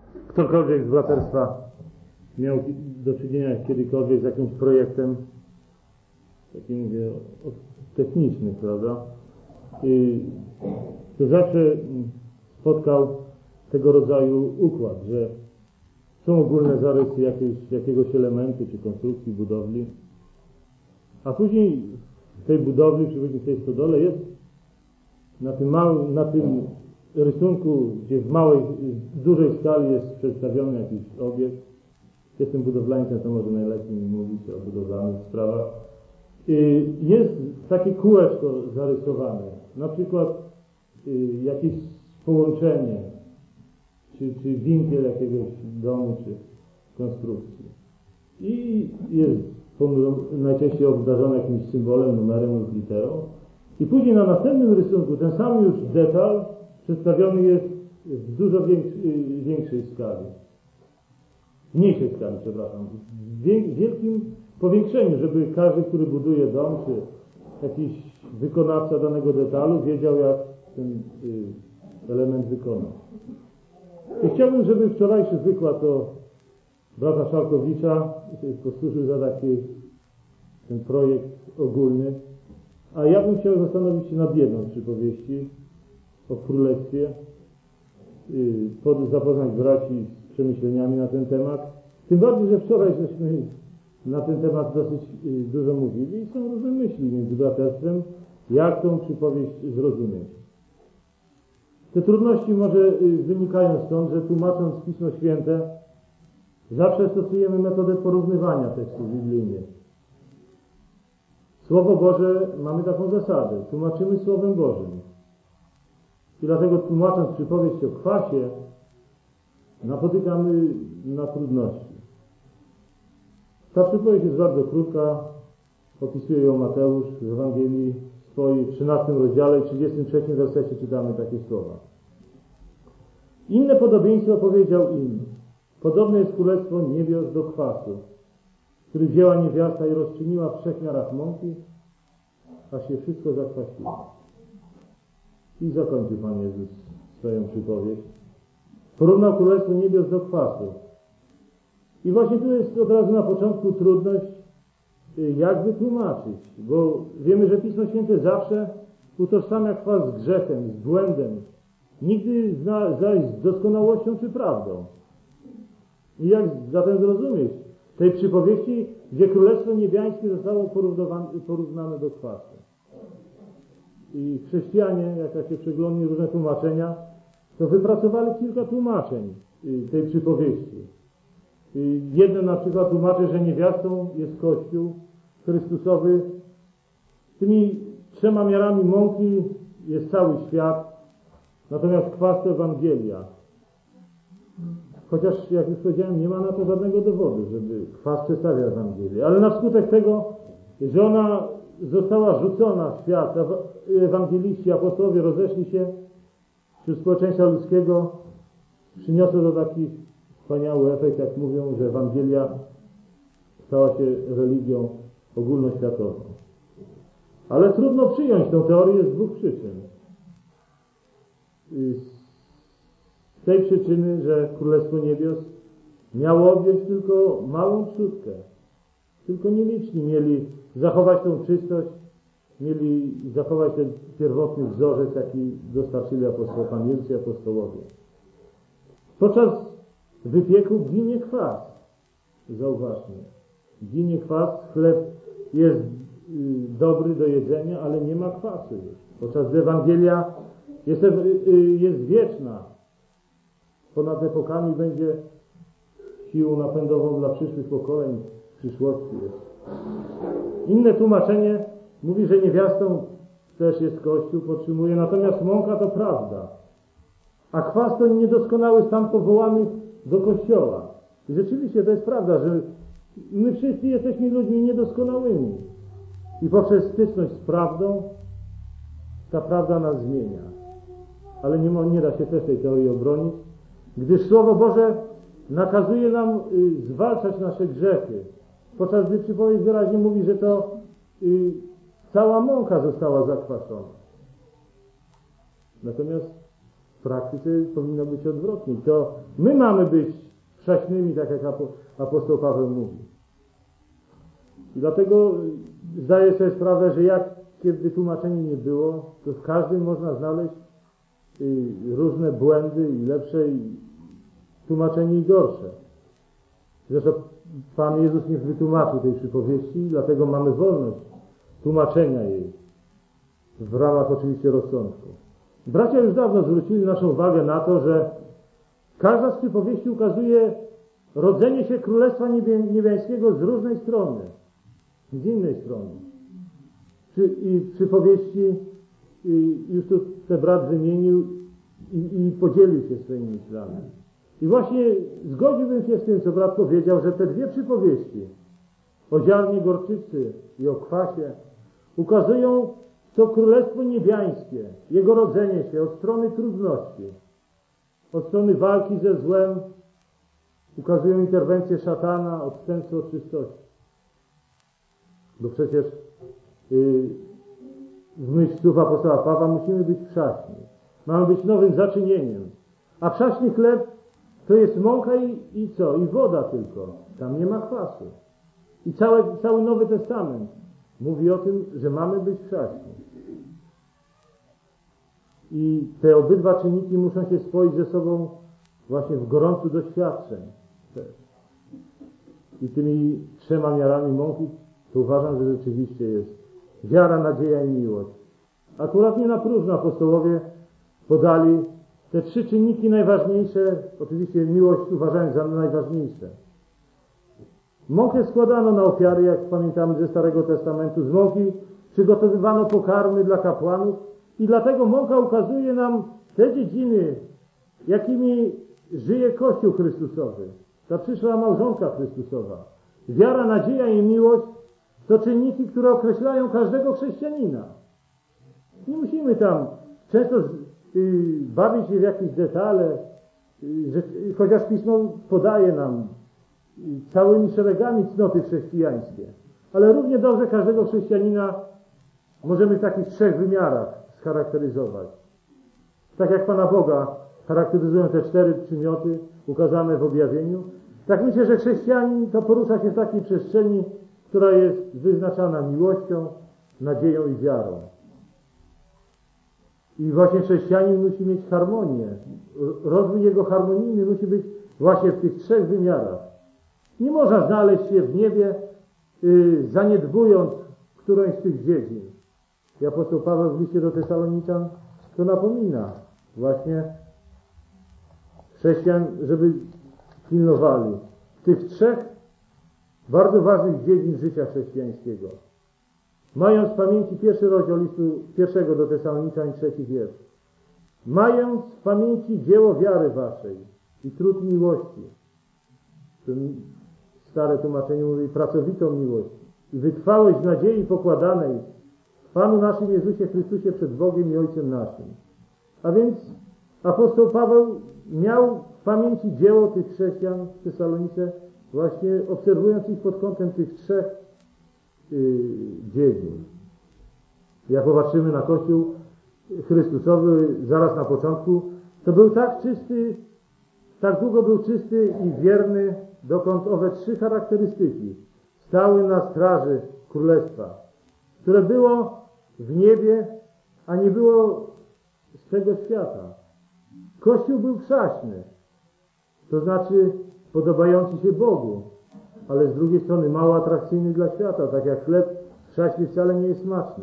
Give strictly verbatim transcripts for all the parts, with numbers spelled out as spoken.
ktokolwiek z braterstwa miał do czynienia kiedykolwiek z jakimś projektem, takim mówię, technicznym, prawda? I to zawsze spotkał tego rodzaju układ, że są ogólne zarysy jakiegoś, jakiegoś elementu czy konstrukcji budowli, a później w tej budowli, czy w tej stodole jest na tym, małym, na tym rysunku, gdzie w małej, w dużej skali jest przedstawiony jakiś obiekt. Jestem budowlańcem, to może najlepiej mi mówić o budowlanych sprawach. Jest takie kółeczko zarysowane, na przykład jakieś połączenie, czy, czy winkiel jakiegoś domu, czy konstrukcji. I jest najczęściej obdarzone jakimś symbolem, numerem lub literą. I później na następnym rysunku ten sam już detal przedstawiony jest w dużo większej, większej skali. Mniejszej skali, przepraszam. W wielkim powiększeniu, żeby każdy, który buduje dom, czy jakiś wykonawca danego detalu wiedział, jak ten element wykonał. I chciałbym, żeby wczorajszy wykład o brata Szałkowicza posłużył za taki ten projekt ogólny. A ja bym chciał zastanowić się nad jedną z przypowieści o królestwie, zapoznać braci z przemyśleniami na ten temat. Tym bardziej, że wczoraj żeśmy na ten temat dosyć dużo mówili i są różne myśli między braterstwem, jak tą przypowieść zrozumieć. Te trudności może wynikają stąd, że tłumacząc Pismo Święte zawsze stosujemy metodę porównywania tekstów biblijnych. Słowo Boże, mamy taką zasadę, tłumaczymy Słowem Bożym. I dlatego tłumacząc przypowieść o kwasie, napotykamy na trudności. Ta przypowieść jest bardzo krótka, opisuje ją Mateusz w Ewangelii swojej w trzynastym rozdziale i trzydziestym trzecim wersecie czytamy takie słowa. Inne podobieństwo powiedział im. Podobne jest królestwo niebios do kwasu, który wzięła niewiasta i rozczyniła w trzech miarach mąki, aż się wszystko zakwasiło. I zakończył Pan Jezus swoją przypowieść. Porównał królestwo niebios do kwasu. I właśnie tu jest od razu na początku trudność, jak wytłumaczyć, bo wiemy, że Pismo Święte zawsze utożsamia kwas z grzechem, z błędem, nigdy zaś z doskonałością czy prawdą. I jak zatem zrozumieć tej przypowieści, gdzie Królestwo Niebiańskie zostało porównane do kwasu? I chrześcijanie, jak ja się przeglądnie różne tłumaczenia, to wypracowali kilka tłumaczeń tej przypowieści. Jedno na przykład tłumaczy, że niewiastą jest Kościół Chrystusowy. Tymi trzema miarami mąki jest cały świat, natomiast kwas to Ewangelia. Chociaż, jak już powiedziałem, nie ma na to żadnego dowodu, żeby kwas przedstawiał Ewangelię. Ale na skutek tego, że ona została rzucona w świat, ewangeliści, apostołowie rozeszli się wśród społeczeństwa ludzkiego, przyniosło to taki wspaniały efekt, jak mówią, że Ewangelia stała się religią ogólnoświatową. Ale trudno przyjąć tę teorię z dwóch przyczyn. Z tej przyczyny, że Królestwo Niebios miało objąć tylko małą trzutkę. Tylko nieliczni mieli zachować tą czystość, mieli zachować ten pierwotny wzorzec, jaki dostarczyli apostołowie, Pan Jezus i apostołowie. Podczas wypieku ginie kwas. Zauważmy. Ginie kwas, chleb jest dobry do jedzenia, ale nie ma kwasu już. Podczas gdy Ewangelia jest, jest wieczna. Ponad epokami będzie siłą napędową dla przyszłych pokoleń, w przyszłości jest. Inne tłumaczenie mówi, że niewiastą też jest Kościół, podtrzymuje, natomiast mąka to prawda. A kwas to niedoskonały stan powołanych do Kościoła. I rzeczywiście to jest prawda, że my wszyscy jesteśmy ludźmi niedoskonałymi. I poprzez styczność z prawdą ta prawda nas zmienia. Ale nie, nie da się też tej teorii obronić, gdyż Słowo Boże nakazuje nam y, zwalczać nasze grzechy. Podczas gdy przypowieść wyraźnie mówi, że to y, cała mąka została zakwaszona. Natomiast w praktyce powinno być odwrotnie. To my mamy być przaśnymi, tak jak apostoł Paweł mówi. I dlatego zdaję sobie sprawę, że jak kiedy tłumaczenia nie było, to w każdym można znaleźć różne błędy i lepsze i tłumaczenie i gorsze. Zresztą Pan Jezus nie wytłumaczył tej przypowieści, dlatego mamy wolność tłumaczenia jej w ramach oczywiście rozsądku. Bracia już dawno zwrócili naszą uwagę na to, że każda z przypowieści ukazuje rodzenie się Królestwa Niebiańskiego z różnej strony, z innej strony. I w przypowieści i już tu ten brat wymienił i, i podzielił się swoimi myślami. I właśnie zgodziłbym się z tym, co brat powiedział, że te dwie przypowieści o ziarnie gorczycy i o kwasie ukazują to Królestwo Niebiańskie, jego rodzenie się od strony trudności, od strony walki ze złem, ukazują interwencję szatana, odstępstwo od czystości. Bo przecież yy, w myśl słów apostoła Pawła musimy być przaśni. Mamy być nowym zaczynieniem. A przaśny chleb to jest mąka i, i co? I woda tylko. Tam nie ma kwasu. I cały, cały Nowy Testament mówi o tym, że mamy być przaśni. I te obydwa czynniki muszą się spoić ze sobą właśnie w gorącu doświadczeń też. I tymi trzema miarami mąki to uważam, że rzeczywiście jest wiara, nadzieja i miłość. Akurat nie na próżno apostołowie podali te trzy czynniki najważniejsze, oczywiście miłość uważając za najważniejsze. Mąkę składano na ofiary, jak pamiętamy ze Starego Testamentu. Z mąki przygotowywano pokarmy dla kapłanów i dlatego mąka ukazuje nam te dziedziny, jakimi żyje Kościół Chrystusowy, ta przyszła małżonka Chrystusowa. Wiara, nadzieja i miłość to czynniki, które określają każdego chrześcijanina. Nie musimy tam często y, bawić się w jakieś detale, y, że, y, chociaż Pismo podaje nam y, całymi szeregami cnoty chrześcijańskie. Ale równie dobrze każdego chrześcijanina możemy w takich trzech wymiarach scharakteryzować. Tak jak Pana Boga charakteryzują te cztery przymioty ukazane w objawieniu, tak myślę, że chrześcijanin to porusza się w takiej przestrzeni, która jest wyznaczana miłością, nadzieją i wiarą. I właśnie chrześcijanin musi mieć harmonię. Rozwój jego harmonijny musi być właśnie w tych trzech wymiarach. Nie można znaleźć się w niebie, yy, zaniedbując którąś z tych dziedzin. I apostoł Paweł w liście do Tesaloniczan to napomina właśnie chrześcijan, żeby pilnowali tych trzech bardzo ważnych dziedzin życia chrześcijańskiego. Mając w pamięci pierwszy rozdział listu pierwszego do Tesaloniczan, trzeci wiersz. Mając w pamięci dzieło wiary waszej i trud miłości. Ten stare tłumaczenie mówi pracowitą miłość. I wytrwałość w nadziei pokładanej w Panu naszym Jezusie Chrystusie przed Bogiem i Ojcem naszym. A więc apostoł Paweł miał w pamięci dzieło tych chrześcijan w Tesalonice, właśnie obserwując ich pod kątem tych trzech yy, dziedzin. Jak popatrzymy na Kościół Chrystusowy zaraz na początku, to był tak czysty, tak długo był czysty i wierny, dokąd owe trzy charakterystyki stały na straży Królestwa, które było w niebie, a nie było z tego świata. Kościół był przaśny, to znaczy podobający się Bogu, ale z drugiej strony mało atrakcyjny dla świata, tak jak chleb przaśny wcale nie jest smaczny.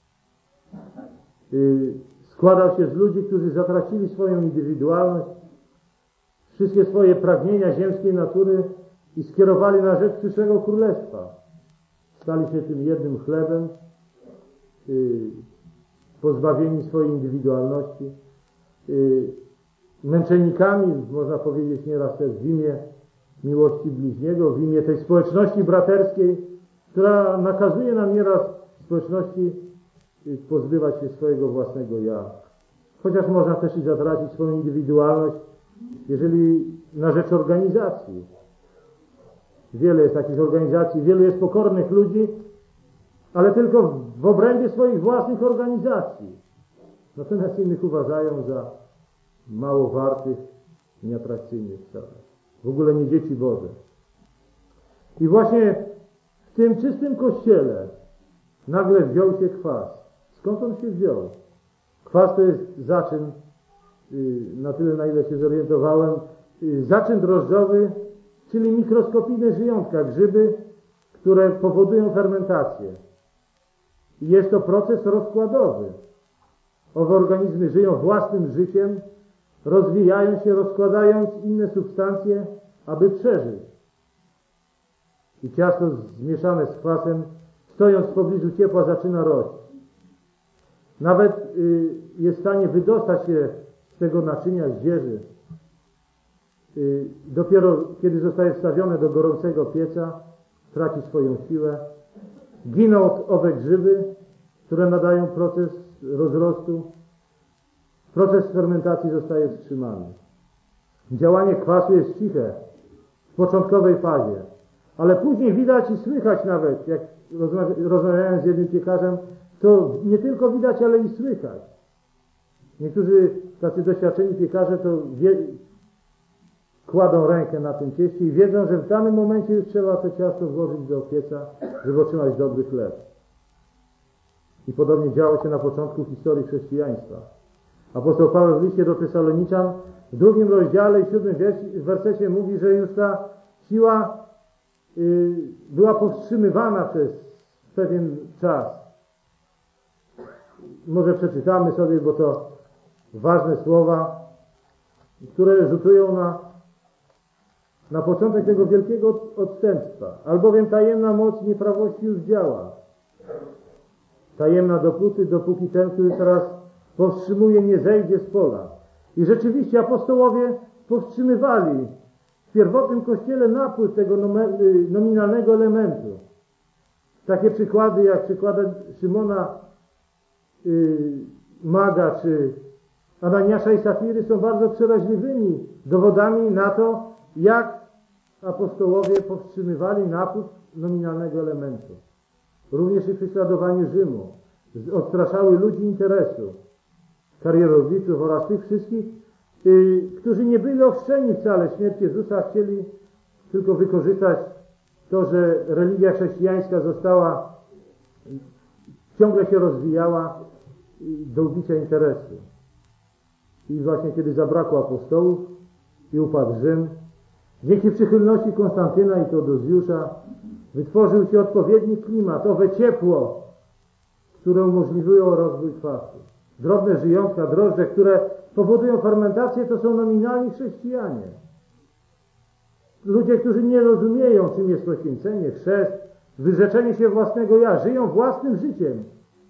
Yy, składał się z ludzi, którzy zatracili swoją indywidualność, wszystkie swoje pragnienia ziemskiej natury i skierowali na rzecz przyszłego królestwa. Stali się tym jednym chlebem, yy, pozbawieni swojej indywidualności, yy, męczennikami, można powiedzieć nieraz też w imię miłości bliźniego, w imię tej społeczności braterskiej, która nakazuje nam nieraz w społeczności pozbywać się swojego własnego ja. Chociaż można też i zatracić swoją indywidualność, jeżeli na rzecz organizacji. Wiele jest takich organizacji, wielu jest pokornych ludzi, ale tylko w obrębie swoich własnych organizacji. Natomiast innych uważają za mało wartych, nieatrakcyjnych wcale. W ogóle nie dzieci Boże. I właśnie w tym czystym kościele nagle wziął się kwas. Skąd on się wziął? Kwas to jest zaczyn, na tyle na ile się zorientowałem, zaczyn drożdżowy, czyli mikroskopijne żyjątka, grzyby, które powodują fermentację. I jest to proces rozkładowy. Owe organizmy żyją własnym życiem, rozwijają się, rozkładając inne substancje, aby przeżyć. I ciasto zmieszane z kwasem, stojąc w pobliżu ciepła, zaczyna rościć. Nawet y, jest w stanie wydostać się z tego naczynia zdzierzy. Y, dopiero kiedy zostaje wstawione do gorącego pieca, traci swoją siłę. Giną owe grzyby, które nadają proces rozrostu. Proces fermentacji zostaje wstrzymany. Działanie kwasu jest ciche w początkowej fazie, ale później widać i słychać nawet, jak rozmawiałem z jednym piekarzem, to nie tylko widać, ale i słychać. Niektórzy tacy doświadczeni piekarze to wie, kładą rękę na tym cieście i wiedzą, że w danym momencie już trzeba to ciasto włożyć do pieca, żeby otrzymać dobry chleb. I podobnie działo się na początku historii chrześcijaństwa. Apostoł Paweł w liście do Tesaloniczan w drugim rozdziale i siódmym wersecie mówi, że już ta siła y, była powstrzymywana przez pewien czas. Może przeczytamy sobie, bo to ważne słowa, które rzutują na, na początek tego wielkiego odstępstwa. Albowiem tajemna moc nieprawości już działa. Tajemna dopóty, dopóki ten, który teraz powstrzymuje, nie zejdzie z pola. I rzeczywiście apostołowie powstrzymywali w pierwotnym kościele napływ tego nominalnego elementu. Takie przykłady jak przykład Szymona yy, Maga czy Ananiasza i Safiry są bardzo przeraźliwymi dowodami na to, jak apostołowie powstrzymywali napływ nominalnego elementu. Również i prześladowanie Rzymu. Odstraszały ludzi interesu, karierowiczów oraz tych wszystkich, yy, którzy nie byli ochrzczeni wcale w śmierci Jezusa, chcieli tylko wykorzystać to, że religia chrześcijańska została, ciągle się rozwijała do ubicia interesu. I właśnie kiedy zabrakło apostołów i upadł Rzym, dzięki przychylności Konstantyna i Teodozjusza wytworzył się odpowiedni klimat, owe ciepło, które umożliwiło rozwój kwasu. Drobne żyjątka, drożdże, które powodują fermentację, to są nominalni chrześcijanie. Ludzie, którzy nie rozumieją, czym jest poświęcenie, chrzest, wyrzeczenie się własnego ja, żyją własnym życiem.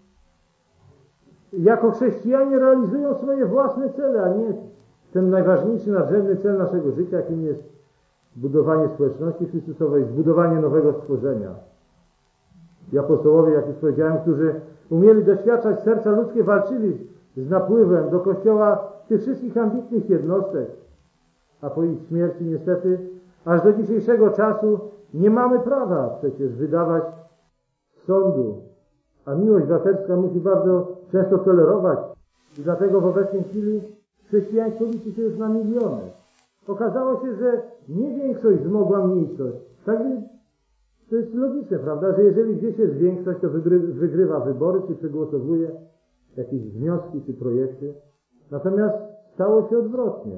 Jako chrześcijanie realizują swoje własne cele, a nie ten najważniejszy, nadrzędny cel naszego życia, jakim jest budowanie społeczności Chrystusowej, zbudowanie nowego stworzenia. I apostołowie, jak już powiedziałem, którzy umieli doświadczać serca ludzkie, walczyli z napływem do Kościoła tych wszystkich ambitnych jednostek, a po ich śmierci niestety aż do dzisiejszego czasu nie mamy prawa przecież wydawać sądu, a miłość braterska musi bardzo często tolerować i dlatego w obecnej chwili chrześcijaństwo liczy się już na miliony. Okazało się, że nie większość zmogła mniejszość. Tak to jest logiczne, prawda, że jeżeli gdzieś jest większość, to wygry, wygrywa wybory, czy przegłosowuje jakieś wnioski, czy projekty. Natomiast stało się odwrotnie.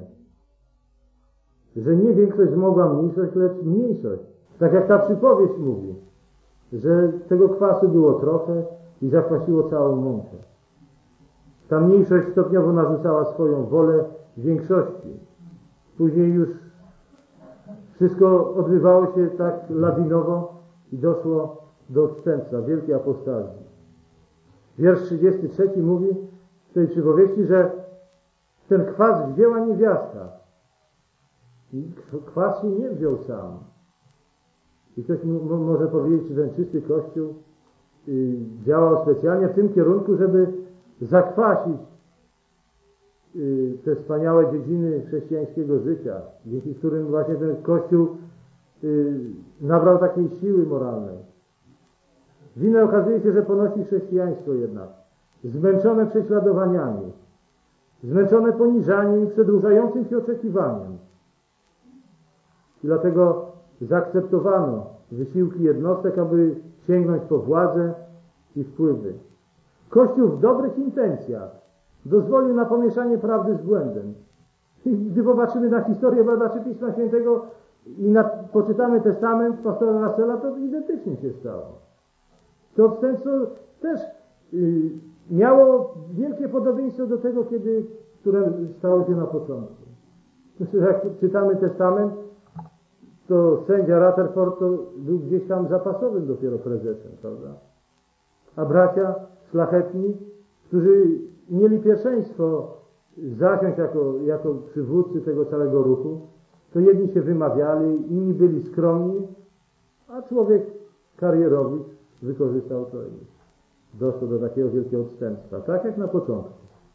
Że nie większość zmogła mniejszość, lecz mniejszość. Tak jak ta przypowieść mówi, że tego kwasu było trochę i zakwasiło całą mąkę. Ta mniejszość stopniowo narzucała swoją wolę większości. Później już wszystko odbywało się tak lawinowo i doszło do odstępstwa, wielkiej apostazji. Wiersz trzydziesty trzeci mówi w tej przypowieści, że ten kwas wzięła niewiasta. I kwas się nie wziął sam. I ktoś m- może powiedzieć, że ten czysty Kościół y, działał specjalnie w tym kierunku, żeby zakwasić y, te wspaniałe dziedziny chrześcijańskiego życia, dzięki którym właśnie ten Kościół y, nabrał takiej siły moralnej. Winę okazuje się, że ponosi chrześcijaństwo jednak, zmęczone prześladowaniami. zmęczone poniżaniem i przedłużającym się oczekiwaniem. I dlatego zaakceptowano wysiłki jednostek, aby sięgnąć po władzę i wpływy. Kościół w dobrych intencjach dozwolił na pomieszanie prawdy z błędem. I gdy popatrzymy na historię badaczy Pisma Świętego i na, poczytamy testament pastora Russella, to identycznie się stało. To odstępstwo też y, miało wielkie podobieństwo do tego, kiedy, które stało się na początku. Jak czytamy testament, to sędzia Rutherford to był gdzieś tam zapasowym dopiero prezesem, prawda? A bracia szlachetni, którzy mieli pierwszeństwo zasiąść jako, jako przywódcy tego całego ruchu, to jedni się wymawiali, inni byli skromni, a człowiek karierowy wykorzystał to i doszło do takiego wielkiego odstępstwa, tak jak na początku.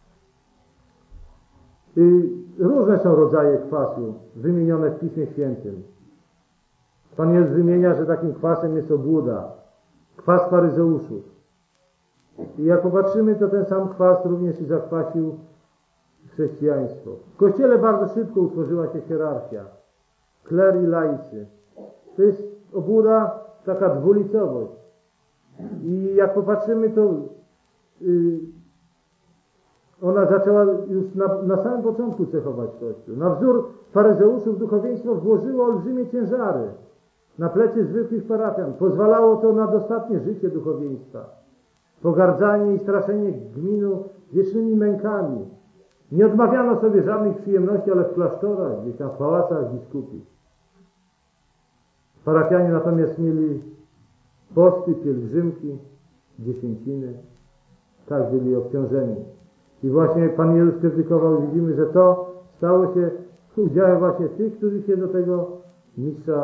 I różne są rodzaje kwasu wymienione w Piśmie Świętym. Pan Jezus wymienia, że takim kwasem jest obłuda, kwas faryzeuszów. I jak popatrzymy, to ten sam kwas również i zakwasił chrześcijaństwo. W Kościele bardzo szybko utworzyła się hierarchia. Kler i laicy. To jest obłuda, taka dwulicowość. I jak popatrzymy, to yy, ona zaczęła już na, na samym początku cechować Kościół. Na wzór faryzeuszów duchowieństwo włożyło olbrzymie ciężary na plecy zwykłych parafian. Pozwalało to na dostatnie życie duchowieństwa. Pogardzanie i straszenie gminu wiecznymi mękami. Nie odmawiano sobie żadnych przyjemności, ale w klasztorach, gdzieś tam w pałacach biskupich. Parafianie natomiast mieli posty, pielgrzymki, dziesięciny. Tak byli obciążeni. I właśnie Pan Jezus krytykował, widzimy, że to stało się udziałem właśnie tych, którzy się do tego mistrza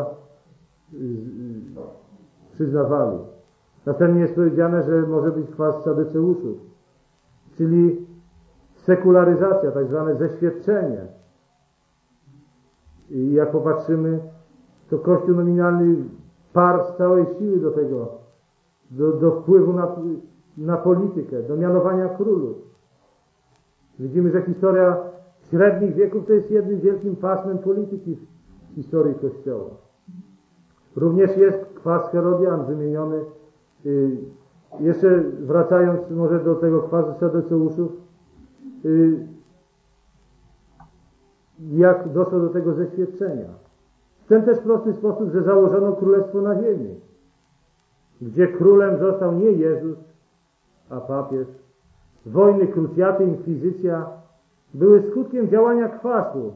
przyznawali. Następnie jest powiedziane, że może być kwas sadyceuszów, czyli sekularyzacja, tak zwane zeświadczenie. I jak popatrzymy, to Kościół nominalny parł z całej siły do tego, do, do wpływu na, na politykę, do mianowania królów. Widzimy, że historia średnich wieków to jest jednym wielkim pasmem polityki w historii Kościoła. Również jest kwas Herodian wymieniony. Jeszcze wracając może do tego kwasu sadyceuszów, jak doszło do tego zeświadczenia. W ten też prosty sposób, że założono królestwo na ziemi, gdzie królem został nie Jezus, a papież. Wojny, krucjaty, inkwizycja były skutkiem działania kwasu,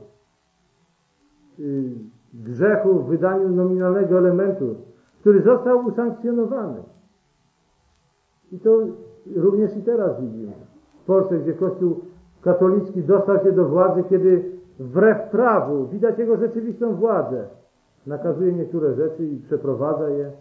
grzechu w wydaniu nominalnego elementu, który został usankcjonowany. I to również i teraz widzimy. W Polsce, gdzie Kościół katolicki dostał się do władzy, kiedy wbrew prawu widać jego rzeczywistą władzę. Nakazuje niektóre rzeczy i przeprowadza je.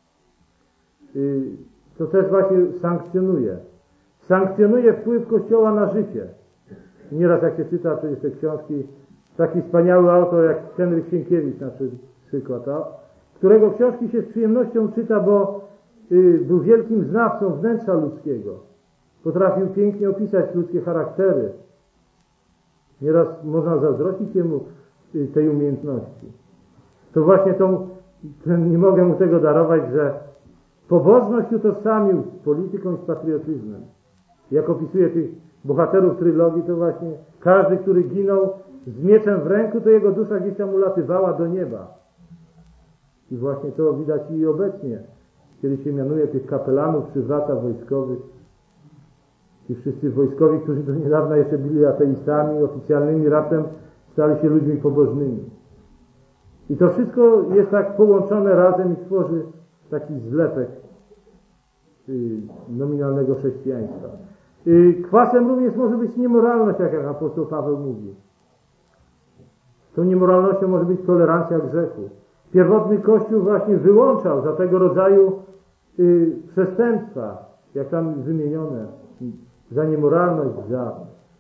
To też właśnie sankcjonuje. Sankcjonuje wpływ Kościoła na życie. Nieraz jak się czyta przecież te książki, taki wspaniały autor jak Henryk Sienkiewicz na przykład, a, którego książki się z przyjemnością czyta, bo y, był wielkim znawcą wnętrza ludzkiego. Potrafił pięknie opisać ludzkie charaktery. Nieraz można zazdrościć jemu y, tej umiejętności. To właśnie tą, ten, nie mogę mu tego darować, że pobożność utożsamił z polityką i z patriotyzmem. Jak opisuje tych bohaterów trylogii, to właśnie każdy, który ginął z mieczem w ręku, to jego dusza gdzieś tam ulatywała do nieba. I właśnie to widać i obecnie, kiedy się mianuje tych kapelanów przy wratach wojskowych. Ci wszyscy wojskowi, którzy do niedawna jeszcze byli ateistami oficjalnymi, raptem stali się ludźmi pobożnymi. I to wszystko jest tak połączone razem i tworzy taki zlepek y, nominalnego chrześcijaństwa. Y, kwasem również może być niemoralność, jak, jak apostoł Paweł mówi. Tą niemoralnością może być tolerancja grzechu. Pierwotny Kościół właśnie wyłączał za tego rodzaju y, przestępstwa, jak tam wymienione, za niemoralność, za,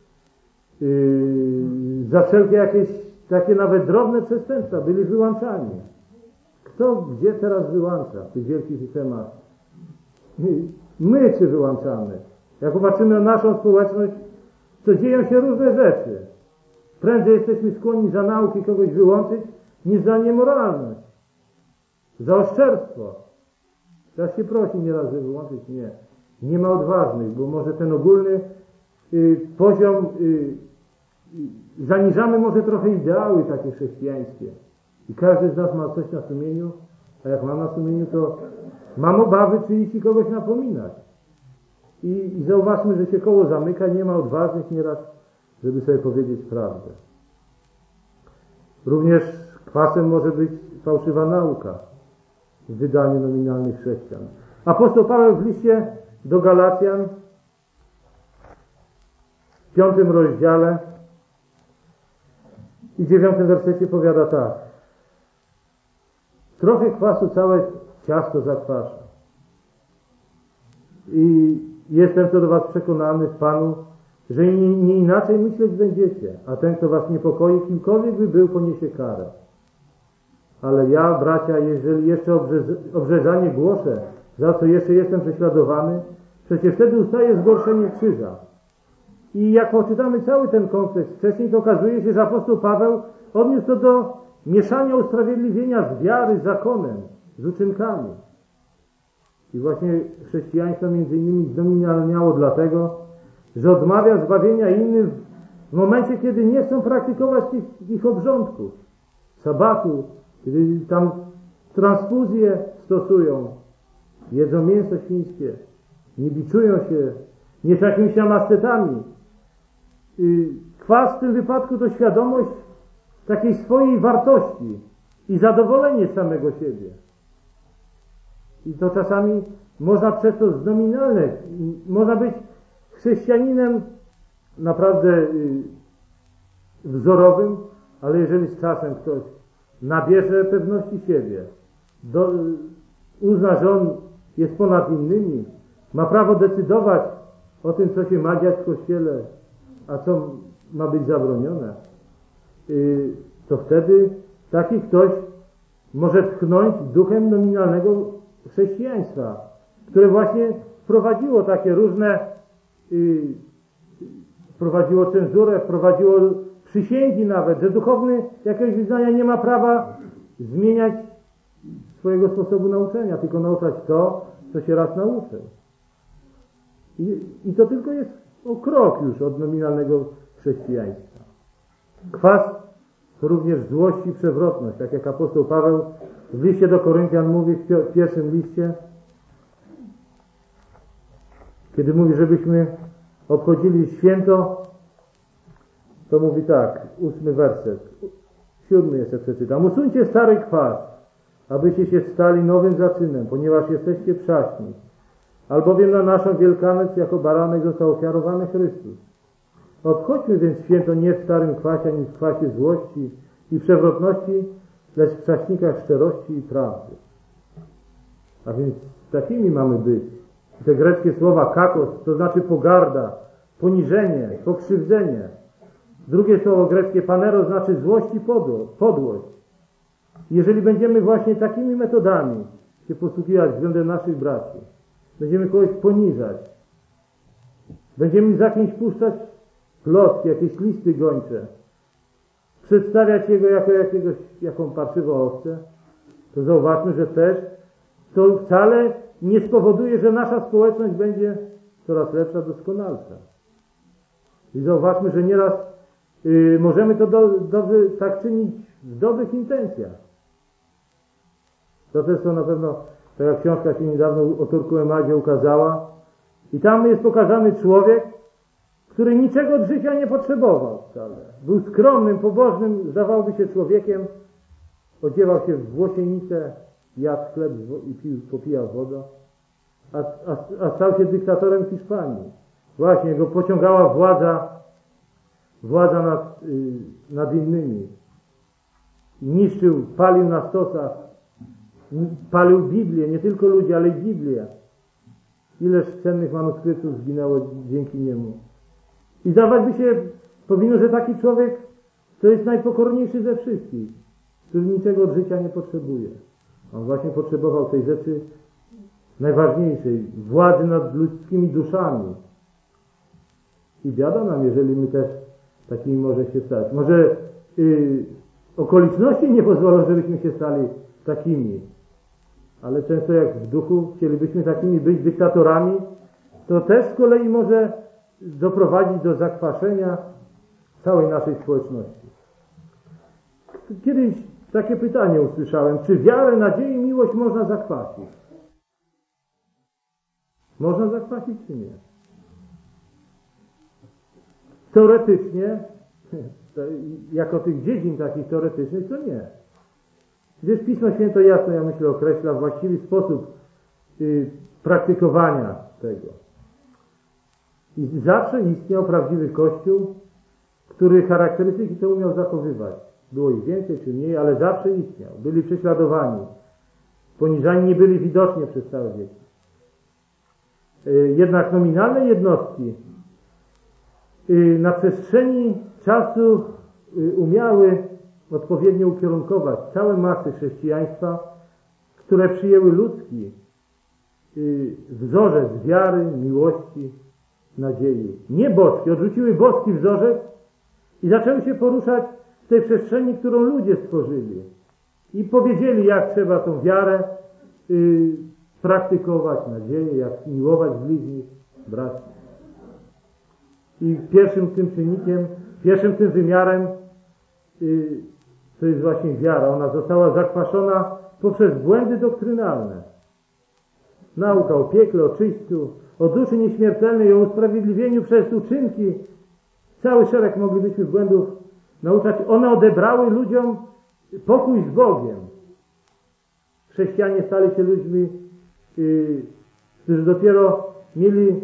y, za wszelkie jakieś takie nawet drobne przestępstwa byli wyłączani. Kto gdzie teraz wyłącza w tych wielkich tematach? My czy wyłączamy? Jak popatrzymy na naszą społeczność, to dzieją się różne rzeczy. Prędzej jesteśmy skłonni za nauki kogoś wyłączyć, niż za niemoralność, za oszczerstwo. Teraz się prosi nieraz, żeby wyłączyć. Nie. Nie ma odważnych, bo może ten ogólny y, poziom y, y, zaniżamy może trochę ideały takie chrześcijańskie. I każdy z nas ma coś na sumieniu, a jak mam na sumieniu, to mam obawy, czy iść i kogoś napominać. I, I zauważmy, że się koło zamyka, nie ma odważnych nieraz, żeby sobie powiedzieć prawdę. Również kwasem może być fałszywa nauka w wydaniu nominalnych chrześcijan. Apostoł Paweł w liście do Galacjan w piątym rozdziale i dziewiątym wersecie powiada tak. Trochę kwasu całe ciasto zakwasza. I jestem co do was przekonany w Panu, że nie, nie inaczej myśleć będziecie, a ten, kto was niepokoi, kimkolwiek by był, poniesie karę. Ale ja, bracia, jeżeli jeszcze obrzezanie głoszę, za co jeszcze jestem prześladowany, przecież wtedy ustaje zgorszenie krzyża. I jak poczytamy cały ten kontekst wcześniej, to okazuje się, że apostoł Paweł odniósł to do mieszania usprawiedliwienia z wiary, z zakonem, z uczynkami. I właśnie chrześcijaństwo między innymi zdominalniało dlatego, że odmawia zbawienia innym w momencie, kiedy nie chcą praktykować tych ich obrządków, sabatu, kiedy tam transfuzje stosują, jedzą mięso świńskie, nie biczują się, nie są jakimiś amastetami. Kwas w tym wypadku to świadomość takiej swojej wartości i zadowolenie samego siebie. I to czasami można przez to znominalne, można być chrześcijaninem naprawdę wzorowym, ale jeżeli z czasem ktoś nabierze pewności siebie, do, uzna, że on jest ponad innymi, ma prawo decydować o tym, co się ma dziać w Kościele, a co ma być zabronione, to wtedy taki ktoś może tchnąć duchem nominalnego chrześcijaństwa, które właśnie wprowadziło takie różne, wprowadziło cenzurę, wprowadziło przysięgi nawet, że duchowny jakiegoś wyznania nie ma prawa zmieniać swojego sposobu nauczania, tylko nauczać to, co się raz nauczył. I, i to tylko jest o krok już od nominalnego chrześcijaństwa. Kwas to również złość i przewrotność, tak jak apostoł Paweł w liście do Koryntian mówi w pierwszym liście, kiedy mówi, żebyśmy obchodzili święto, to mówi tak, ósmy werset, siódmy jeszcze przeczytam. Usuńcie stary kwas, abyście się stali nowym zaczynem, ponieważ jesteście przaśni. Albowiem na naszą Wielkanoc jako baranek został ofiarowany Chrystus. Obchodźmy więc święto nie w starym kwasie, ani w kwasie złości i przewrotności, lecz w przaśnikach szczerości i prawdy. A więc takimi mamy być. Te greckie słowa kakos, to znaczy pogarda, poniżenie, pokrzywdzenie. Drugie słowo greckie panero znaczy złość i podłość. Jeżeli będziemy właśnie takimi metodami się posługiwać względem naszych braci, będziemy kogoś poniżać, będziemy za kimś puszczać plotki, jakieś listy gończe, przedstawiać jego jako jakiegoś, jaką parszywą owcę, to zauważmy, że też to wcale nie spowoduje, że nasza społeczność będzie coraz lepsza, doskonalsza. I zauważmy, że nieraz yy, możemy to do, do, tak czynić w dobrych intencjach. To też to na pewno, tak jak książka się niedawno o Turku Emadzie ukazała, i tam jest pokazany człowiek, który niczego od życia nie potrzebował wcale. Był skromnym, pobożnym, zdawałoby się człowiekiem, odziewał się w włosienicę, jadł chleb i pił, popijał wodę, a, a, a stał się dyktatorem Hiszpanii. Właśnie, go pociągała władza, władza nad, yy, nad innymi. Niszczył, palił na stosach, palił Biblię, nie tylko ludzi, ale i Biblię. Ileż cennych manuskryptów zginęło dzięki niemu. I zdawać by się powinno, że taki człowiek to jest najpokorniejszy ze wszystkich, który niczego od życia nie potrzebuje. On właśnie potrzebował tej rzeczy najważniejszej, władzy nad ludzkimi duszami. I biada nam, jeżeli my też takimi może się stać. Może yy, okoliczności nie pozwolą, żebyśmy się stali takimi. Ale często jak w duchu chcielibyśmy takimi być dyktatorami, to też z kolei może doprowadzić do zakwaszenia całej naszej społeczności. Kiedyś takie pytanie usłyszałem, czy wiarę, nadzieję i miłość można zakwasić? Można zakwasić, czy nie? Teoretycznie, jako tych dziedzin takich teoretycznych, to nie. Gdyż Pismo Święte jasno, ja myślę, określa właściwy sposób y, praktykowania tego. I zawsze istniał prawdziwy Kościół, który charakterystyki te umiał zachowywać. Było ich więcej czy mniej, ale zawsze istniał. Byli prześladowani. Poniżani nie byli widoczni przez całe wieki. Y, jednak nominalne jednostki y, na przestrzeni czasu y, umiały odpowiednio ukierunkować całe masy chrześcijaństwa, które przyjęły ludzki y, wzorzec wiary, miłości, nadziei. Nie boski, odrzuciły boski wzorzec i zaczęły się poruszać w tej przestrzeni, którą ludzie stworzyli. I powiedzieli, jak trzeba tą wiarę y, praktykować, nadzieję, jak miłować bliźnich, braci. I pierwszym tym czynnikiem, pierwszym tym wymiarem y, to jest właśnie wiara. Ona została zakwaszona poprzez błędy doktrynalne. Nauka o piekle, o czyśćcu, o duszy nieśmiertelnej, o usprawiedliwieniu przez uczynki. Cały szereg moglibyśmy błędów nauczać. One odebrały ludziom pokój z Bogiem. Chrześcijanie stali się ludźmi, yy, którzy dopiero mieli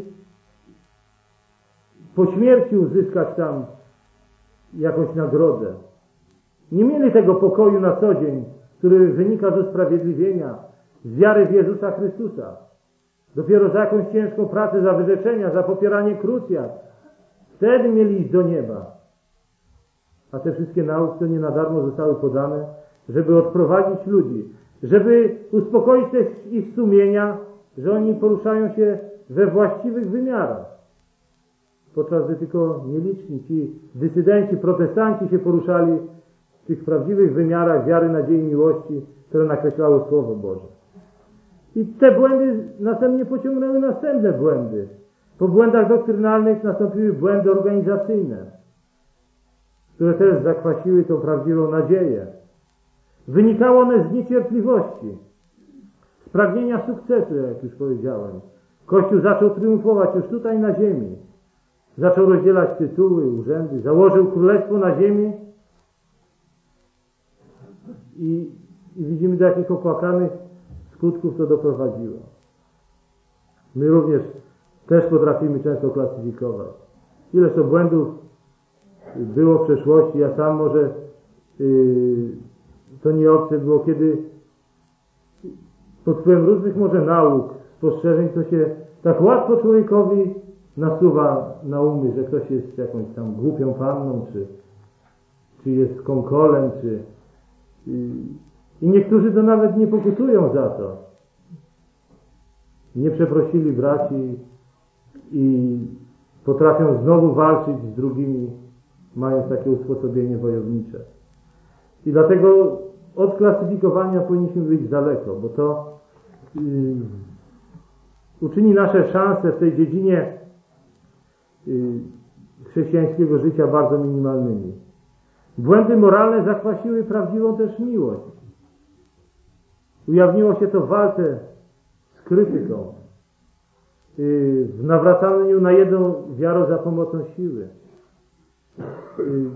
po śmierci uzyskać tam jakąś nagrodę. Nie mieli tego pokoju na co dzień, który wynika z usprawiedliwienia, z wiary w Jezusa Chrystusa. Dopiero za jakąś ciężką pracę, za wyrzeczenia, za popieranie krucjat. Wtedy mieli iść do nieba. A te wszystkie nauki to nie na darmo zostały podane, żeby odprowadzić ludzi, żeby uspokoić też ich sumienia, że oni poruszają się we właściwych wymiarach. Podczas gdy tylko nieliczni ci dysydenci, protestanci się poruszali w tych prawdziwych wymiarach wiary, nadziei, miłości, które nakreślało Słowo Boże. I te błędy następnie pociągnęły następne błędy. Po błędach doktrynalnych nastąpiły błędy organizacyjne, które też zakwasiły tą prawdziwą nadzieję. Wynikały one z niecierpliwości, z pragnienia sukcesu, jak już powiedziałem. Kościół zaczął triumfować już tutaj na ziemi. Zaczął rozdzielać tytuły, urzędy, założył królestwo na ziemi i, i widzimy, do jakich opłakanych skutków to doprowadziło. My również też potrafimy często klasyfikować. Ileż to błędów było w przeszłości. Ja sam może yy, to nie obce było, kiedy pod wpływem różnych może nauk, spostrzeżeń, to się tak łatwo człowiekowi nasuwa na umy, że ktoś jest jakąś tam głupią panną, czy, czy jest konkolem, czy i, i niektórzy to nawet nie pokutują za to. Nie przeprosili braci i potrafią znowu walczyć z drugimi, mając takie usposobienie wojownicze. I dlatego od klasyfikowania powinniśmy być daleko, bo to yy, uczyni nasze szanse w tej dziedzinie yy, chrześcijańskiego życia bardzo minimalnymi. Błędy moralne zakwasiły prawdziwą też miłość. Ujawniło się to w walce z krytyką, yy, w nawracaniu na jedną wiarę za pomocą siły. Yy,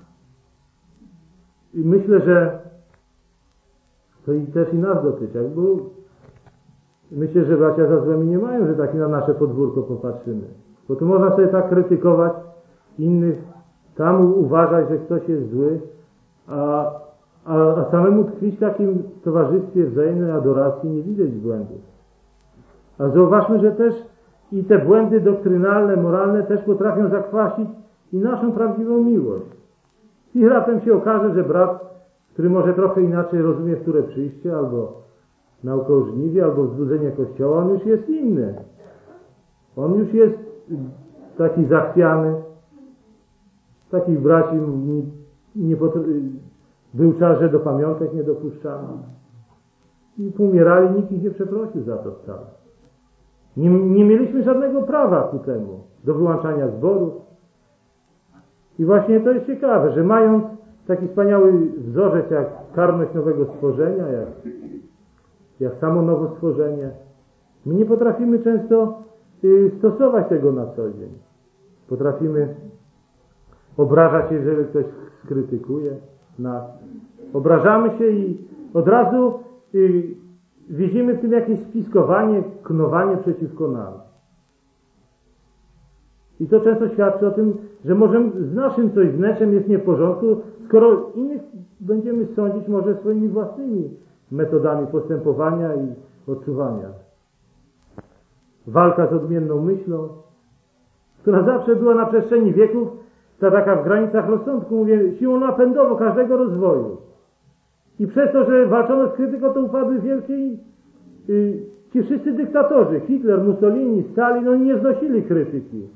I myślę, że to i też i nas dotyczy, bo myślę, że bracia za złemi nie mają, że tak na nasze podwórko popatrzymy. Bo to można sobie tak krytykować innych, tam uważać, że ktoś jest zły, a, a, a samemu tkwić w takim towarzystwie wzajemnej adoracji nie widać błędów. A zauważmy, że też i te błędy doktrynalne, moralne też potrafią zakwasić i naszą prawdziwą miłość. I raptem się okaże, że brat, który może trochę inaczej rozumie wtóre przyjście, albo naukę o żniwie, albo wzbudzenie Kościoła, on już jest inny. On już jest taki zachwiany, takich braci nie, nie wyuczarze do pamiątek nie dopuszczano. I umierali, nikt ich nie przeprosił za to wcale. Nie, nie mieliśmy żadnego prawa ku temu, do wyłączania zborów. I właśnie to jest ciekawe, że mając taki wspaniały wzorzec jak karność nowego stworzenia, jak, jak samo nowo stworzenie, my nie potrafimy często y, stosować tego na co dzień. Potrafimy obrażać się, jeżeli ktoś skrytykuje nas. Obrażamy się i od razu y, widzimy w tym jakieś spiskowanie, knowanie przeciwko nam. I to często świadczy o tym, że może z naszym coś wnętrzem jest nie w porządku, skoro innych będziemy sądzić może swoimi własnymi metodami postępowania i odczuwania. Walka z odmienną myślą, która zawsze była na przestrzeni wieków, ta taka w granicach rozsądku, mówię, siłą napędową każdego rozwoju. I przez to, że walczono z krytyką, to upadły wielkie yy, ci wszyscy dyktatorzy, Hitler, Mussolini, Stalin, oni nie znosili krytyki.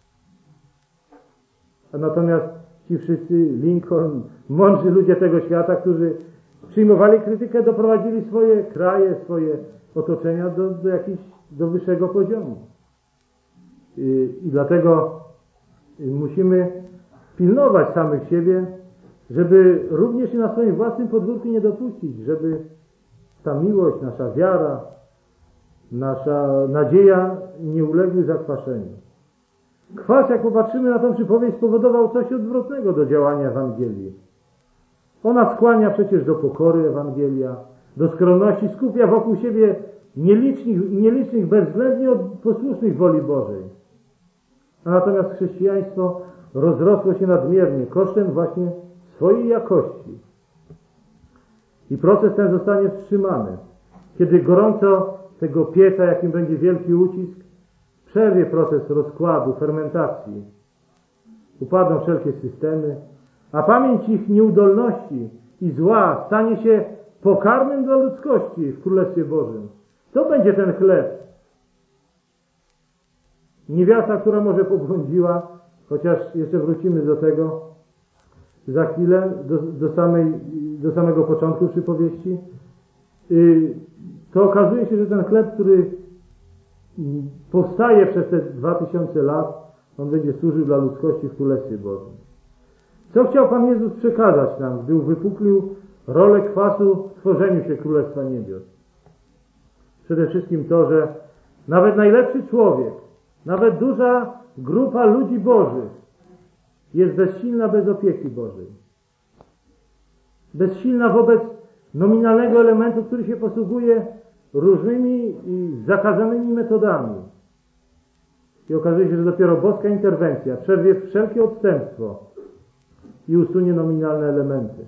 A natomiast ci wszyscy, Lincoln, mądrzy ludzie tego świata, którzy przyjmowali krytykę, doprowadzili swoje kraje, swoje otoczenia do, do, jakiś, do wyższego poziomu. I, I dlatego musimy pilnować samych siebie, żeby również i na swoim własnym podwórku nie dopuścić, żeby ta miłość, nasza wiara, nasza nadzieja nie uległy zakwaszeniu. Kwas, jak popatrzymy na tą przypowieść, spowodował coś odwrotnego do działania Ewangelii. Ona skłania przecież do pokory Ewangelia, do skromności, skupia wokół siebie nielicznych, nielicznych bezwzględnie posłusznych woli Bożej. A natomiast chrześcijaństwo rozrosło się nadmiernie kosztem właśnie swojej jakości. I proces ten zostanie wstrzymany, kiedy gorąco tego pieca, jakim będzie wielki ucisk, przerwie proces rozkładu, fermentacji. Upadną wszelkie systemy, a pamięć ich nieudolności i zła stanie się pokarmem dla ludzkości w Królestwie Bożym. To będzie ten chleb. Niewiasta, która może pobłądziła, chociaż jeszcze wrócimy do tego za chwilę, do, do, samej, do samego początku przypowieści, yy, to okazuje się, że ten chleb, który powstaje przez te dwa tysiące lat, on będzie służył dla ludzkości w Królestwie Bożym. Co chciał Pan Jezus przekazać nam, gdy uwypuklił rolę kwasu w tworzeniu się Królestwa Niebios? Przede wszystkim to, że nawet najlepszy człowiek, nawet duża grupa ludzi bożych jest bezsilna bez opieki Bożej. Bezsilna wobec nominalnego elementu, który się posługuje różnymi i zakazanymi metodami. I okazuje się, że dopiero boska interwencja przerwie wszelkie odstępstwo i usunie nominalne elementy.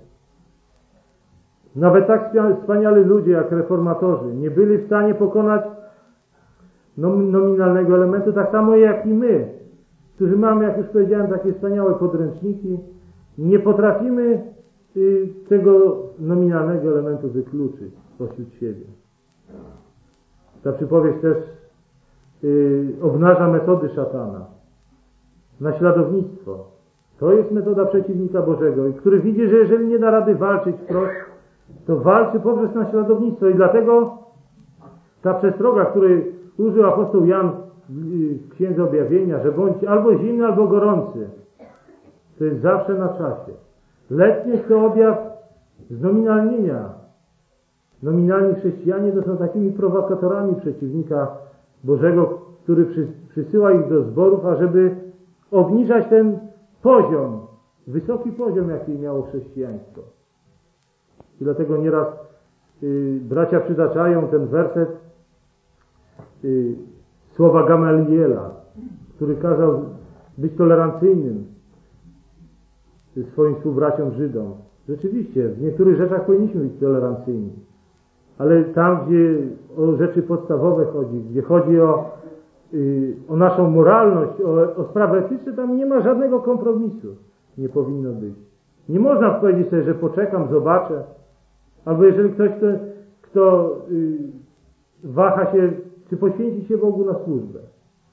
Nawet tak wspaniali ludzie jak reformatorzy nie byli w stanie pokonać nominalnego elementu, tak samo jak i my, którzy mamy, jak już powiedziałem, takie wspaniałe podręczniki, nie potrafimy y, tego nominalnego elementu wykluczyć pośród siebie. Ta przypowieść też y, obnaża metody szatana. Naśladownictwo. To jest metoda przeciwnika Bożego, który widzi, że jeżeli nie da rady walczyć wprost, to walczy poprzez naśladownictwo. I dlatego ta przestroga, której użył apostoł Jan w Księdze Objawienia, że bądź albo zimny, albo gorący, to jest zawsze na czasie. Lecz niech to objaw znominalnienia. Nominalni chrześcijanie to są takimi prowokatorami przeciwnika Bożego, który przy, przysyła ich do zborów, ażeby obniżać ten poziom, wysoki poziom, jaki miało chrześcijaństwo. I dlatego nieraz y, bracia przytaczają ten werset y, słowa Gamaliela, który kazał być tolerancyjnym swoim współbraciom Żydom. Rzeczywiście, w niektórych rzeczach powinniśmy być tolerancyjni. Ale tam, gdzie o rzeczy podstawowe chodzi, gdzie chodzi o, y, o naszą moralność, o, o sprawy etyczne, tam nie ma żadnego kompromisu. Nie powinno być. Nie można powiedzieć sobie, że poczekam, zobaczę. Albo jeżeli ktoś, kto, kto y, waha się, czy poświęci się Bogu na służbę.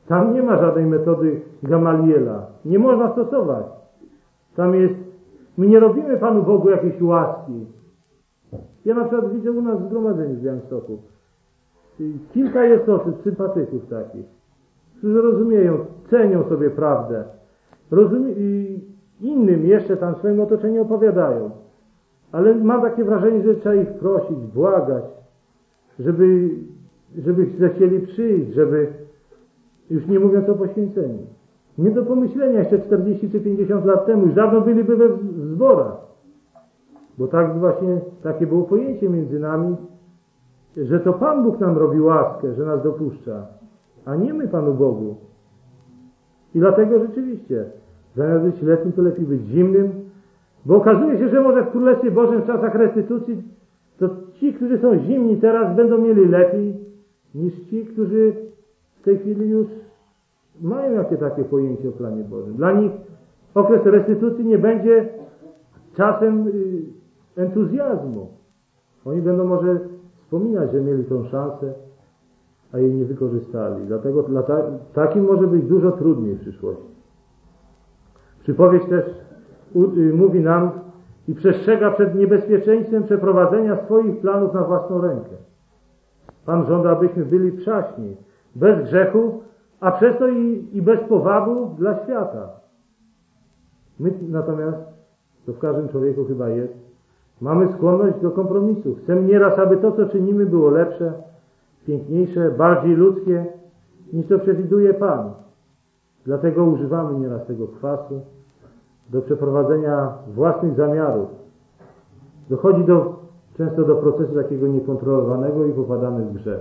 Tam nie ma żadnej metody Gamaliela. Nie można stosować. Tam jest, my nie robimy Panu Bogu jakiejś łaski. Ja na przykład widzę u nas w zgromadzeniu w Białymstoku. Kilka jest osób, sympatyków takich, którzy rozumieją, cenią sobie prawdę. Rozumie, i innym jeszcze tam w swoim otoczeniu opowiadają. Ale mam takie wrażenie, że trzeba ich prosić, błagać, żeby, żeby zechcieli przyjść, żeby, już nie mówiąc o poświęceniu. Nie do pomyślenia jeszcze czterdzieści czy pięćdziesiąt lat temu, już dawno byliby we zborach. Bo tak właśnie, takie było pojęcie między nami, że to Pan Bóg nam robi łaskę, że nas dopuszcza, a nie my Panu Bogu. I dlatego rzeczywiście, zamiast być letnim, to lepiej być zimnym, bo okazuje się, że może w Królestwie Bożym w czasach restytucji to ci, którzy są zimni teraz, będą mieli lepiej niż ci, którzy w tej chwili już mają jakie takie pojęcie o planie Bożym. Dla nich okres restytucji nie będzie czasem entuzjazmu. Oni będą może wspominać, że mieli tą szansę, a jej nie wykorzystali. Dlatego dla ta, takim może być dużo trudniej w przyszłości. Przypowieść też u, y, mówi nam i przestrzega przed niebezpieczeństwem przeprowadzenia swoich planów na własną rękę. Pan żąda, abyśmy byli przaśni, bez grzechu, a przez to i, i bez powabu dla świata. My natomiast, to w każdym człowieku chyba jest, mamy skłonność do kompromisu. Chcemy nieraz, aby to, co czynimy, było lepsze, piękniejsze, bardziej ludzkie, niż to przewiduje Pan. Dlatego używamy nieraz tego kwasu do przeprowadzenia własnych zamiarów. Dochodzi do, często do procesu takiego niekontrolowanego i popadamy w grzech.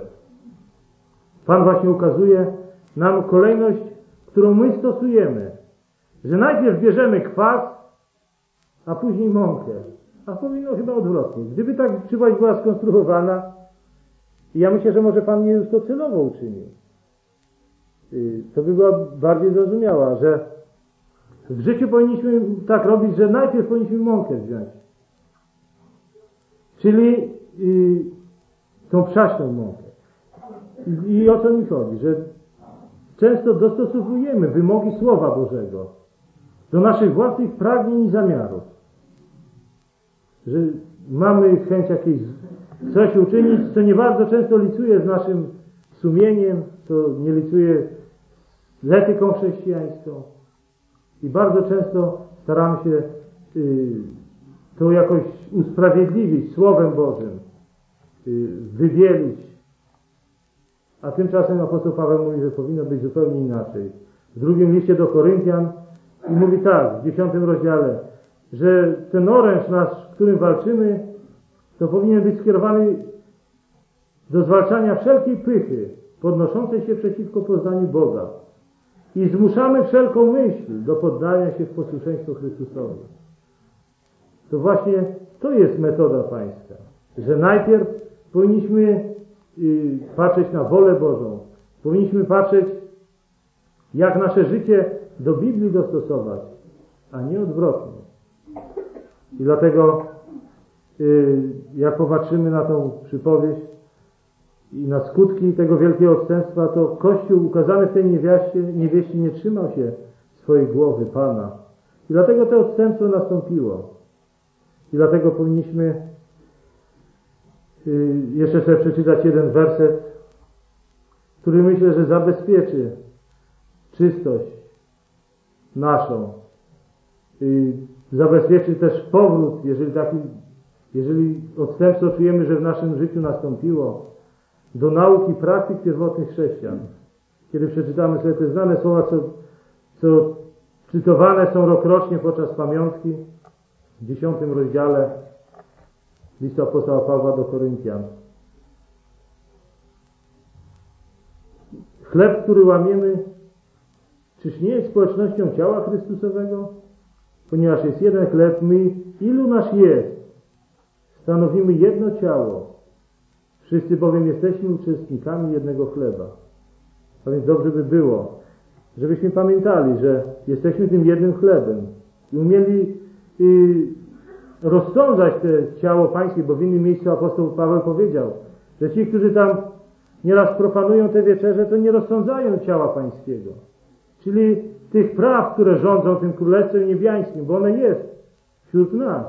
Pan właśnie ukazuje nam kolejność, którą my stosujemy. Że najpierw bierzemy kwas, a później mąkę. A powinno chyba odwrotnie. Gdyby tak przywoź była skonstruowana, ja myślę, że może Pan nie już to celowo uczynił. To by była bardziej zrozumiała, że w życiu powinniśmy tak robić, że najpierw powinniśmy mąkę wziąć. Czyli yy, tą przaśną mąkę. I, I o co mi chodzi? Że często dostosowujemy wymogi Słowa Bożego do naszych własnych pragnień i zamiarów. Że mamy chęć jakieś coś uczynić, co nie bardzo często licuje z naszym sumieniem, co nie licuje z etyką chrześcijańską. I bardzo często staramy się y, to jakoś usprawiedliwić Słowem Bożym, y, wybielić. A tymczasem apostoł Paweł mówi, że powinno być zupełnie inaczej. W drugim liście do Koryntian i mówi tak, w dziesiątym rozdziale, że ten oręż nasz, w którym walczymy, to powinien być skierowany do zwalczania wszelkiej pychy podnoszącej się przeciwko poznaniu Boga. I zmuszamy wszelką myśl do poddania się w posłuszeństwo Chrystusowi. To właśnie to jest metoda Pańska, że najpierw powinniśmy y, patrzeć na wolę Bożą. Powinniśmy patrzeć, jak nasze życie do Biblii dostosować, a nie odwrotnie. I dlatego y, jak popatrzymy na tą przypowieść i na skutki tego wielkiego odstępstwa, to Kościół ukazany w tej niewieście, niewieście nie trzymał się swojej głowy Pana. I dlatego to odstępstwo nastąpiło. I dlatego powinniśmy y, jeszcze sobie przeczytać jeden werset, który myślę, że zabezpieczy czystość naszą. Y, zabezpieczy też powrót, jeżeli, taki, jeżeli odstępstwo czujemy, że w naszym życiu nastąpiło, do nauki praktyk pierwotnych chrześcijan. Kiedy przeczytamy sobie te znane słowa, co, co cytowane są rokrocznie podczas pamiątki w dziesiątym rozdziale listu apostoła Pawła do Koryntian. Chleb, który łamiemy, czyż nie jest społecznością ciała Chrystusowego? Ponieważ jest jeden chleb, my, ilu nas jest, stanowimy jedno ciało. Wszyscy bowiem jesteśmy uczestnikami jednego chleba. A więc dobrze by było, żebyśmy pamiętali, że jesteśmy tym jednym chlebem i umieli y, rozsądzać to ciało Pańskie, bo w innym miejscu apostoł Paweł powiedział, że ci, którzy tam nieraz profanują te wieczerze, to nie rozsądzają ciała pańskiego. Czyli tych praw, które rządzą tym Królestwem Niebiańskim, bo one jest wśród nas.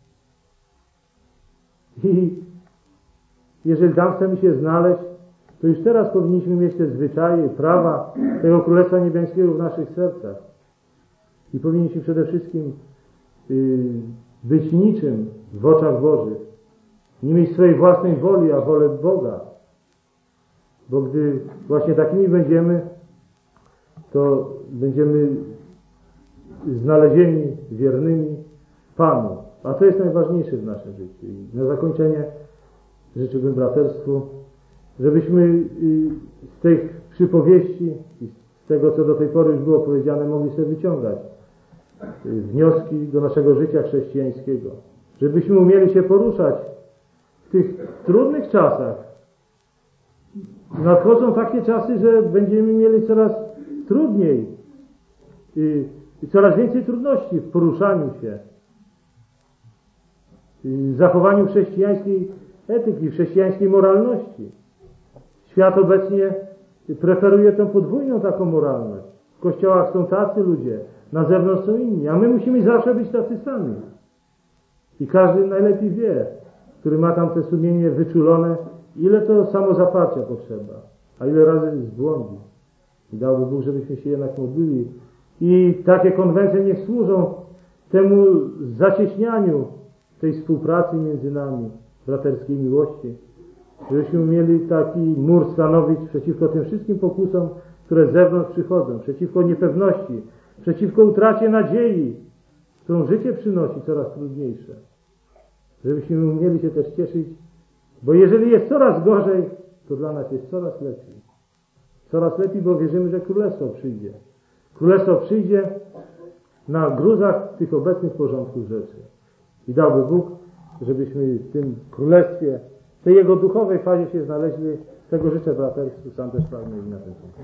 I jeżeli tam chcemy się znaleźć, to już teraz powinniśmy mieć te zwyczaje, prawa tego Królestwa Niebiańskiego w naszych sercach. I powinniśmy przede wszystkim yy, być niczym w oczach Bożych. Nie mieć swojej własnej woli, a wolę Boga. Bo gdy właśnie takimi będziemy, to będziemy znalezieni wiernymi Panu. A to jest najważniejsze w naszym życiu. I na zakończenie życzyłbym braterstwu, żebyśmy z tych przypowieści i z tego, co do tej pory już było powiedziane, mogli sobie wyciągać wnioski do naszego życia chrześcijańskiego. Żebyśmy umieli się poruszać w tych trudnych czasach. Nadchodzą takie czasy, że będziemy mieli coraz trudniej i, i coraz więcej trudności w poruszaniu się, w zachowaniu chrześcijańskiej etyki, chrześcijańskiej moralności. Świat obecnie preferuje tę podwójną taką moralność. W kościołach są tacy ludzie, na zewnątrz są inni, a my musimy zawsze być tacy sami. I każdy najlepiej wie, który ma tam te sumienie wyczulone, ile to samozaparcia potrzeba, a ile razy zbłądzi. I dałby Bóg, żebyśmy się jednak modlili. I takie konwencje niech służą temu zacieśnianiu tej współpracy między nami, braterskiej miłości. Żebyśmy umieli taki mur stanowić przeciwko tym wszystkim pokusom, które z zewnątrz przychodzą, przeciwko niepewności, przeciwko utracie nadziei, którą życie przynosi coraz trudniejsze. Żebyśmy umieli się też cieszyć, bo jeżeli jest coraz gorzej, to dla nas jest coraz lepiej. Coraz lepiej, bo wierzymy, że Królestwo przyjdzie. Królestwo przyjdzie na gruzach tych obecnych porządków rzeczy. I dałby Bóg, żebyśmy w tym Królestwie, w tej Jego duchowej fazie się znaleźli. Tego życzę braterstwu, sam też pragnę i na ten punkt.